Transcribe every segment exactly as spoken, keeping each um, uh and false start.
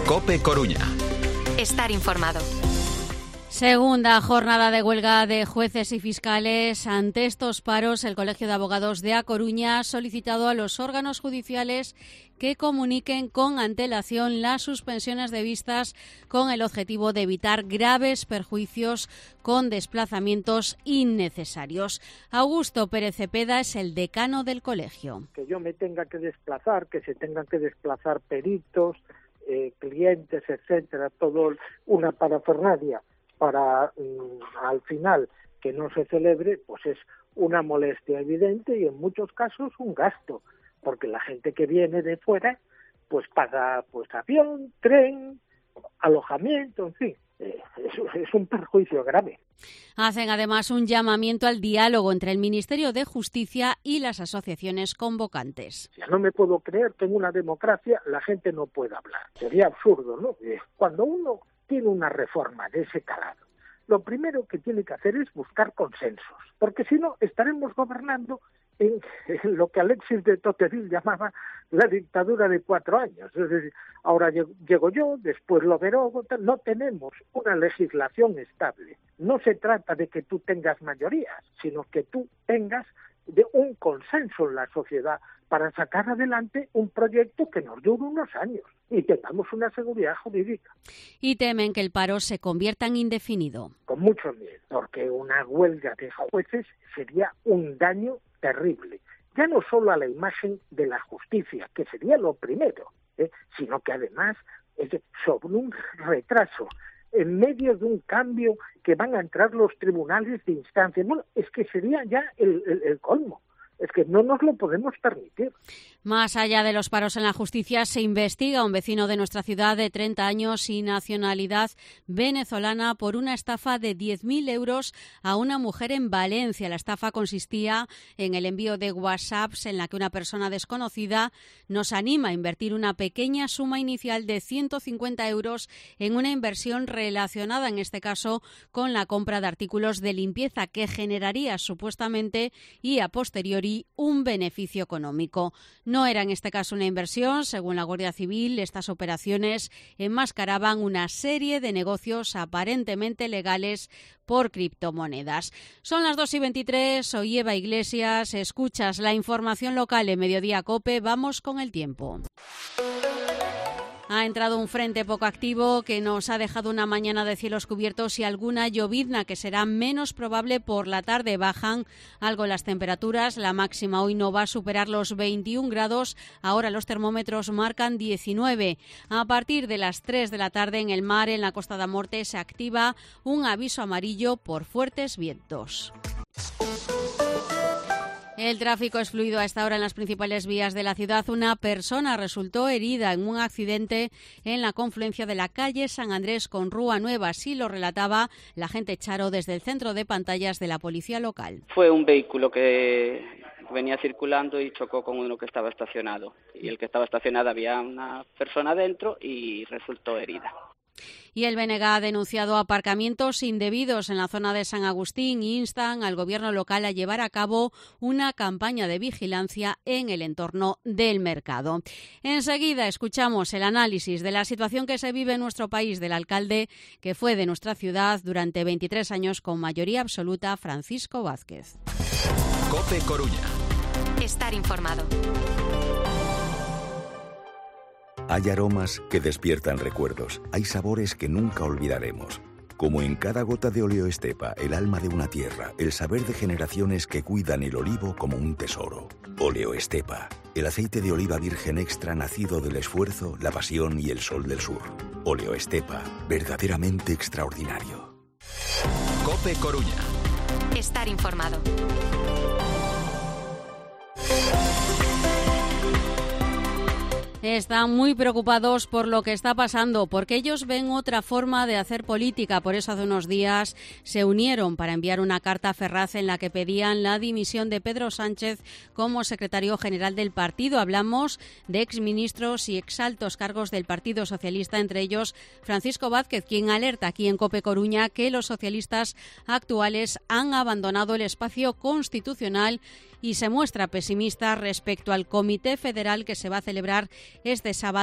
COPE Coruña. Estar informado. Segunda jornada de huelga de jueces y fiscales. Ante estos paros, el Colegio de Abogados de A Coruña ha solicitado a los órganos judiciales que comuniquen con antelación las suspensiones de vistas con el objetivo de evitar graves perjuicios con desplazamientos innecesarios. Augusto Pérez Cepeda es el decano del colegio. Que yo me tenga que desplazar, que se tengan que desplazar peritos, eh, clientes, etcétera, todo una parafernalia para mm, al final que no se celebre, pues es una molestia evidente y en muchos casos un gasto, porque la gente que viene de fuera pues paga pues avión, tren, alojamiento, en fin, eh, es, es un perjuicio grave. Hacen además un llamamiento al diálogo entre el Ministerio de Justicia y las asociaciones convocantes. Ya no me puedo creer que en una democracia la gente no pueda hablar. Sería absurdo, ¿no? Cuando uno tiene una reforma de ese calado, lo primero que tiene que hacer es buscar consensos, porque si no estaremos gobernando en, en lo que Alexis de Tocqueville llamaba la dictadura de cuatro años. Es decir, ahora llego yo, después lo veró, no tenemos una legislación estable. No se trata de que tú tengas mayoría, sino que tú tengas de un consenso en la sociedad para sacar adelante un proyecto que nos dure unos años y tengamos una seguridad jurídica. Y temen que el paro se convierta en indefinido. Con mucho miedo, porque una huelga de jueces sería un daño terrible, ya no solo a la imagen de la justicia, que sería lo primero, ¿eh? sino que además es sobre un retraso en medio de un cambio que van a entrar los tribunales de instancia. Bueno, es que sería ya el, el, el colmo. Es que no nos lo podemos permitir. Más allá de los paros en la justicia, se investiga a un vecino de nuestra ciudad de treinta años y nacionalidad venezolana por una estafa de diez mil euros a una mujer en Valencia. La estafa consistía en el envío de WhatsApps en la que una persona desconocida nos anima a invertir una pequeña suma inicial de ciento cincuenta euros en una inversión relacionada, en este caso, con la compra de artículos de limpieza que generaría supuestamente y a posteriori un beneficio económico. No era en este caso una inversión. Según la Guardia Civil, estas operaciones enmascaraban una serie de negocios aparentemente legales por criptomonedas. Son las dos y veintitrés, soy Eva Iglesias, escuchas la información local en Mediodía COPE. Vamos con el tiempo. Ha entrado un frente poco activo que nos ha dejado una mañana de cielos cubiertos y alguna llovizna que será menos probable por la tarde. Bajan algo las temperaturas, la máxima hoy no va a superar los veintiún grados, ahora los termómetros marcan diecinueve. A partir de las tres de la tarde en el mar, en la Costa da Morte, se activa un aviso amarillo por fuertes vientos. El tráfico es fluido a esta hora en las principales vías de la ciudad. Una persona resultó herida en un accidente en la confluencia de la calle San Andrés con Rúa Nueva. Así lo relataba la agente Charo desde el centro de pantallas de la policía local. Fue un vehículo que venía circulando y chocó con uno que estaba estacionado. Y el que estaba estacionado había una persona dentro y resultó herida. Y el B N G ha denunciado aparcamientos indebidos en la zona de San Agustín e instan al gobierno local a llevar a cabo una campaña de vigilancia en el entorno del mercado. Enseguida escuchamos el análisis de la situación que se vive en nuestro país del alcalde que fue de nuestra ciudad durante veintitrés años con mayoría absoluta, Francisco Vázquez. COPE Coruña. Estar informado. Hay aromas que despiertan recuerdos, hay sabores que nunca olvidaremos. Como en cada gota de Oleo Estepa, el alma de una tierra, el saber de generaciones que cuidan el olivo como un tesoro. Oleo Estepa, el aceite de oliva virgen extra nacido del esfuerzo, la pasión y el sol del sur. Oleo Estepa, verdaderamente extraordinario. COPE Coruña. Estar informado. Están muy preocupados por lo que está pasando, porque ellos ven otra forma de hacer política. Por eso hace unos días se unieron para enviar una carta a Ferraz en la que pedían la dimisión de Pedro Sánchez como secretario general del partido. Hablamos de exministros y exaltos cargos del Partido Socialista, entre ellos Francisco Vázquez, quien alerta aquí en COPE Coruña que los socialistas actuales han abandonado el espacio constitucional y se muestra pesimista respecto al Comité Federal que se va a celebrar este sábado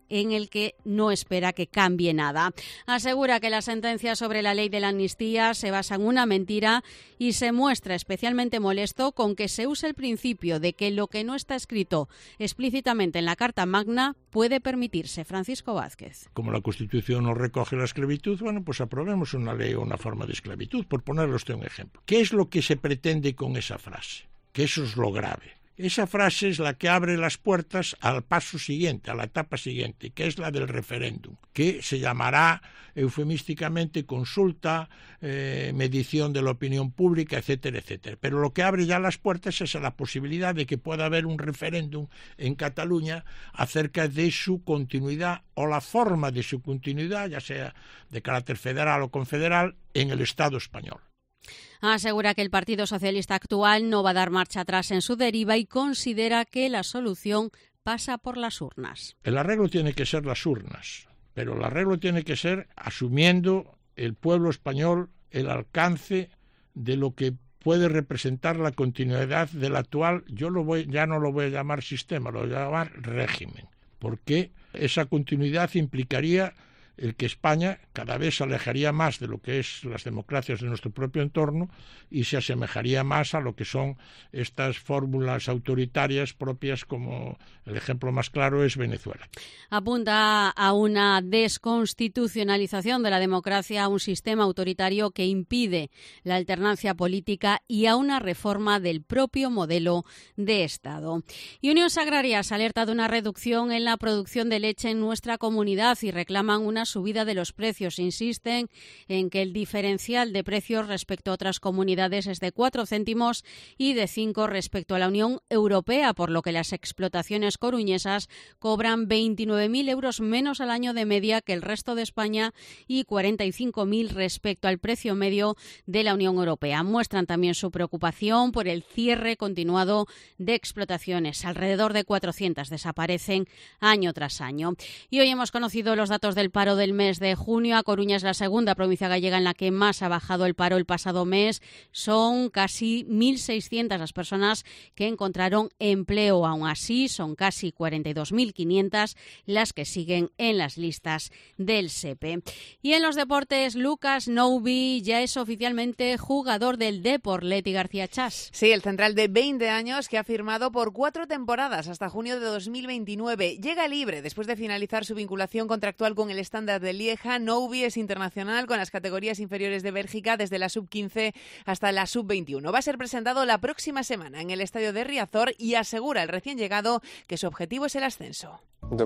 en el que no espera que cambie nada. Asegura que la sentencia sobre la ley de la amnistía se basa en una mentira y se muestra especialmente molesto con que se use el principio de que lo que no está escrito explícitamente en la Carta Magna puede permitirse. Francisco Vázquez. Como la Constitución no recoge la esclavitud, bueno, pues aprobemos una ley o una forma de esclavitud, por ponerle usted un ejemplo. ¿Qué es lo que se pretende con esa frase? Que eso es lo grave. Esa frase es la que abre las puertas al paso siguiente, a la etapa siguiente, que es la del referéndum, que se llamará eufemísticamente consulta, eh, medición de la opinión pública, etcétera, etcétera. Pero lo que abre ya las puertas es a la posibilidad de que pueda haber un referéndum en Cataluña acerca de su continuidad o la forma de su continuidad, ya sea de carácter federal o confederal, en el Estado español. Asegura que el Partido Socialista actual no va a dar marcha atrás en su deriva y considera que la solución pasa por las urnas. El arreglo tiene que ser las urnas, pero el arreglo tiene que ser asumiendo el pueblo español el alcance de lo que puede representar la continuidad del actual, yo lo voy, ya no lo voy a llamar sistema, lo voy a llamar régimen, porque esa continuidad implicaría el que España cada vez se alejaría más de lo que es las democracias de nuestro propio entorno y se asemejaría más a lo que son estas fórmulas autoritarias propias, como el ejemplo más claro es Venezuela. Apunta a una desconstitucionalización de la democracia, a un sistema autoritario que impide la alternancia política y a una reforma del propio modelo de Estado. Y Unión Agrarias alerta de una reducción en la producción de leche en nuestra comunidad y reclaman una subida de los precios. Insisten en que el diferencial de precios respecto a otras comunidades es de cuatro céntimos y de cinco respecto a la Unión Europea, por lo que las explotaciones coruñesas cobran veintinueve mil euros menos al año de media que el resto de España y cuarenta y cinco mil respecto al precio medio de la Unión Europea. Muestran también su preocupación por el cierre continuado de explotaciones. Alrededor de cuatrocientas desaparecen año tras año. Y hoy hemos conocido los datos del paro del mes de junio. A Coruña es la segunda provincia gallega en la que más ha bajado el paro el pasado mes. Son casi mil seiscientas las personas que encontraron empleo. Aún así, son casi cuarenta y dos mil quinientas las que siguen en las listas del S E P E. Y en los deportes, Lucas Noubi ya es oficialmente jugador del Depor. Leti García Chas. Sí, el central de veinte años que ha firmado por cuatro temporadas hasta junio de dos mil veintinueve. Llega libre después de finalizar su vinculación contractual con el Standard de Lieja. Noubi es internacional con las categorías inferiores de Bélgica desde la sub quince hasta la sub veintiuno. Va a ser presentado la próxima semana en el estadio de Riazor y asegura el recién llegado que su objetivo es el ascenso.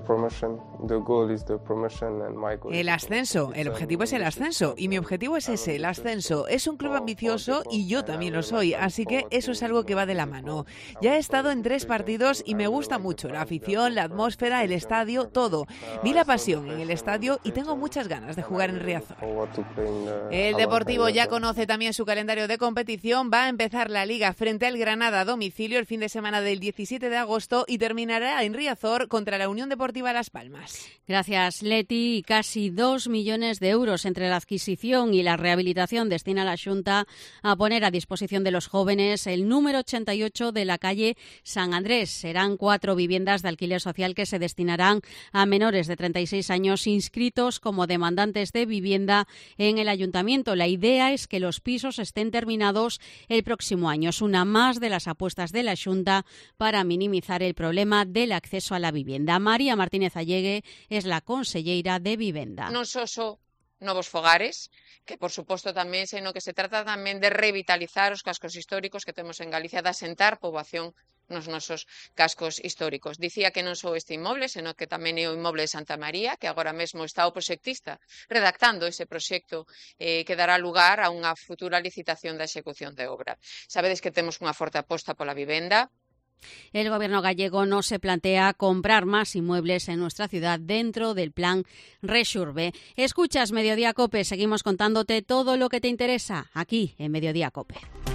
El ascenso, el objetivo es el ascenso y mi objetivo es ese, el ascenso. Es un club ambicioso y yo también lo soy, así que eso es algo que va de la mano. Ya he estado en tres partidos y me gusta mucho la afición, la atmósfera, el estadio, todo. Vi la pasión en el estadio y tengo muchas ganas de jugar en Riazor. El Deportivo ya conoce también su calendario de competición. Va a empezar la Liga frente al Granada a domicilio el fin de semana del diecisiete de agosto y terminará en Riazor contra la Unión Deportiva Las Palmas. Gracias, Leti. Casi dos millones de euros entre la adquisición y la rehabilitación destina la Xunta a poner a disposición de los jóvenes el número ochenta y ocho de la calle San Andrés. Serán cuatro viviendas de alquiler social que se destinarán a menores de treinta y seis años inscritos como demandantes de vivienda en el ayuntamiento. La idea es que los pisos estén terminados el próximo año. Es una más de las apuestas de la Xunta para minimizar el problema del acceso a la vivienda. María Martínez Allegue es la conselleira de Vivenda. Non só só novos fogares, que por suposto tamén, sino que se trata tamén de revitalizar os cascos históricos que temos en Galicia, de asentar poboación nos nosos cascos históricos. Dicía que non só este inmoble, senón que tamén é o inmoble de Santa María, que agora mesmo está o proxectista redactando ese proxecto eh, que dará lugar a unha futura licitación da execución de obra. Sabedes que temos unha forte aposta pola vivenda. El gobierno gallego no se plantea comprar más inmuebles en nuestra ciudad dentro del plan Rexurbe. Escuchas Mediodía Cope, seguimos contándote todo lo que te interesa aquí en Mediodía Cope.